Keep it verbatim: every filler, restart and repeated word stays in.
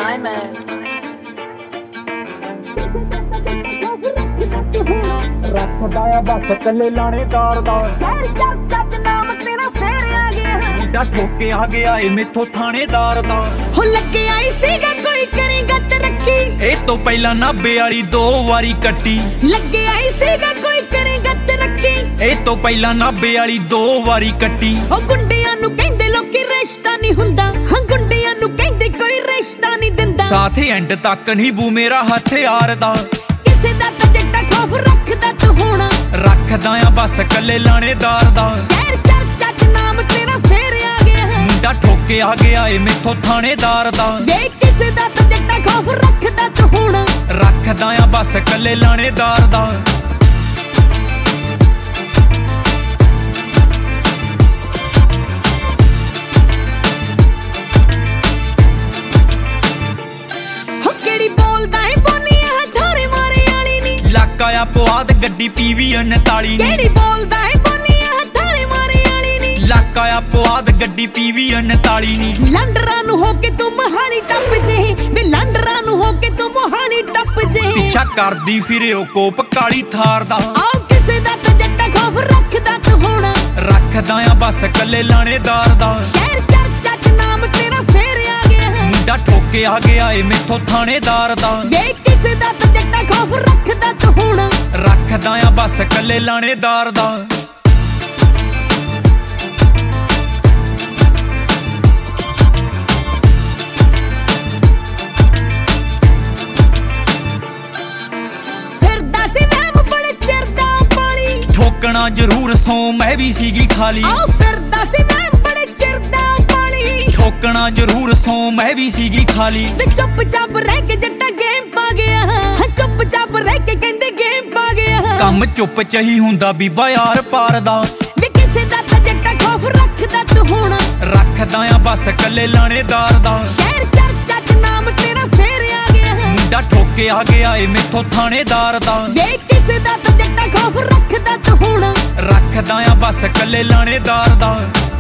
Diamond. ਰੱਖਦਾ ਆ ਬਸ ਕੱਲੇ ਲਾਣੇਦਾਰ ਦਾ ਸ਼ਹਿਰ ਚਰਚਾ ਚ ਨਾਮ ਤੇਰਾ ਫੇਰ ਆ ਗਿਆ ਮੁੰਡਾ ਠੋਕੇ ਆ ਗਿਆ ਏ ਮੈਥੋਂ ਥਾਣੇਦਾਰ ਦਾ ਹੋ ਲੱਗੇ ਆਈ ਸੀਗਾ ਕੋਈ ਕਰੇਗਾ ਤਰੱਕੀ ਇਹ ਤੋਂ ਪਹਿਲਾਂ ਨਾਭੇ ਵਾਲੀ ਦੋ ਵਾਰੀ ਕੱਟੀ ਲੱਗੇ ਆਈ ਸੀਗਾ ਕੋਈ ਕਰੇਗਾ ਤਰੱਕੀ ਇਹ ਤੋਂ ਪਹਿਲਾਂ ਨਾਭੇ ਵਾਲੀ ਦੋ ਵਾਰੀ ਕੱਟੀ ਉਹ ਗੁੰਡਿਆਂ ਨੂੰ ਕਹਿੰਦੇ ਲੋਕੀ ਰਿਸ਼ਤਾ ਨਹੀਂ ਹੁੰਦਾ ਹਾਂ ਗੁੰਡਿਆਂ ਨੂੰ ਕਹਿੰਦੇ ਕੋਈ ਰਿਸ਼ਤਾ ਨਹੀਂ ਦਿੰਦਾ ਸਾਥ ਐਂਡ ਤੱਕ ਨਹੀਂ ਬੂ ਮੇਰਾ ਹਥਿਆਰ ਦਾ ਕਿਸੇ ਦਾ ਤਾਂ ਜੱਟਾ ਖੌਫ ਰੱਖਦਾ ਤੂੰ ਹੋਣਾ ਰੱਖਦਾ ਆ ਬਸ ਕੱਲੇ ਲਾਣੇਦਾਰ ਦਾ ਸ਼ਹਿਰ ਚਰਚਾ ਚ ਨਾਮ ਤੇਰਾ ਫੇਰ ਆ ਗਿਆ ਮੁੰਡਾ ਠੋਕੇ ਆ ਗਿਆ ਏ ਮੈਥੋਂ ਥਾਣੇਦਾਰ ਦਾ ਵੇ ਕਿਸੇ ਦਾ ਤਾਂ ਜੱਟਾ ਖੌਫ ਰੱਖਦਾ ਤੂੰ ਹੋਣਾ ਰੱਖਦਾ ਆ ਬਸ ਕੱਲੇ ਲਾਣੇਦਾਰ ਦਾ ਹੋ ਕਿਹੜੀ ਬੋਲਦਾ ਏ ਬੋਲੀਆਂ ਹਥੌੜੇ ਮਾਰੇ ਵਾਲੀ ਨੀ ਲੱਕ ਆਇਆ ਪੁਆਧ ਗੱਡੀ ਪੀਵੀ ਉਨਤਾਲੀ ਨੀ ਕਿਹੜੀ ਬੋਲਦਾ ਏ ਬੋਲੀਆਂ ਹਥੌੜੇ ਮਾਰੇ ਵਾਲੀ ਨੀ ਲੱਕ ਆਇਆ ਪੁਆਧ ਗੱਡੀ ਪੀਵੀ ਉਨਤਾਲੀ ਨੀ ਲੰਡਰਾਂ ਨੂੰ ਹੋ ਕੇ ਤੂੰ ਮਹਾਲੀ ਟੱਪ ਜੇ ਵੇ ਲੰਡਰਾਂ ਨੂੰ ਹੋ ਕੇ ਤੂੰ ਮਹਾਲੀ ਟੱਪ ਜੇ ਪਿੱਛਾ ਕਰਦੀ ਫਿਰਿਓ ਕੋਪ ਕਾਲੀ ਥਾਰ ਦਾ ਆਓ ਕਿਸੇ ਦਾ ਤਾਂ ਜੱਟਾ ਖੌਫ ਰੱਖਦਾ ਤੂੰ ਹੋਣਾ ਰੱਖਦਾ ਆ ਬਸ ਕੱਲੇ ਲਾਣੇਦਾਰ ਦਾ ਸ਼ਹਿਰ ਚਰਚਾ ਚ ਨਾਮ ਤੇਰਾ ਫੇਰ ਆ ਗਿਆ ਮੁੰਡਾ ਠੋਕੇ ਆ ਗਿਆ ਏ ਮੈਥੋਂ ਥਾਣੇਦਾਰ ਦਾ ਵੇ ਕਿਸੇ ਦਾ ਤਾਂ ਜੱਟਾ ਖੌਫ ਰੱਖਦਾ ਤੂੰ ਹੋਣਾ ਰੱਖਦਾ ਆ ਬਸ ਕੱਲੇ ਲਾਣੇਦਾਰ ਦਾ ਫਿਰਦਾ ਸੀ ਵਹਿਮ ਬੜੇ ਚਿਰ ਦਾ ਪਾਲੀ ਠੋਕਣਾ ਜ਼ਰੂਰ ਸੌ ਮੈਂ ਵੀ ਸੀਗੀ ਖਾਲੀ ਆਓ ਫਿਰਦਾ ਸੀ ਵਹਿਮ ਬੜੇ ਚਿਰ ਦਾ ਪਾਲੀ ਠੋਕਣਾ ਜ਼ਰੂਰ ਸੌ ਮੈਂ ਵੀ ਸੀਗੀ ਖਾਲੀ ਵੇ ਚੁੱਪ ਚਾਪ ਰਹਿ ਕੇ ਜੱਟਾ ਗੇਮ ਪਾ ਗਿਆ ਹਾਂ ਚੁੱਪ ਚਾਪ ਰਹਿ ਕੇ ਕਹਿੰਦੇ ਗੇਮ ਪਾ ਗਿਆ ਕੰਮ ਚੁੱਪ ਚਹੀ ਹੁੰਦਾ ਬੀਬਾ ਯਾਰ ਪਾਰ ਦਾ ਵੇ ਕਿਸੇ ਦਾ ਤਾਂ ਜੱਟਾ ਖੌਫ ਰੱਖਦਾ ਤੂੰ ਹੋਣਾ ਰੱਖਦਾ ਆ ਬਸ ਕੱਲੇ ਲਾਣੇਦਾਰ ਦਾ ਸ਼ਹਿਰ ਚਰਚਾ ਚ ਨਾਮ ਤੇਰਾ ਫੇਰ ਆ ਗਿਆ ਮੁੰਡਾ ਠੋਕੇ ਆ ਗਿਆ ਏ ਮੈਥੋਂ ਥਾਣੇਦਾਰ ਦਾ ਵੇ ਕਿਸੇ ਦਾ ਤਾਂ ਜੱਟਾ ਖੌਫ ਰੱਖਦਾ ਤੂੰ ਹੋਣਾ ਰੱਖਦਾ ਆ ਬਸ ਕੱਲੇ ਲਾਣੇਦਾਰ ਦਾ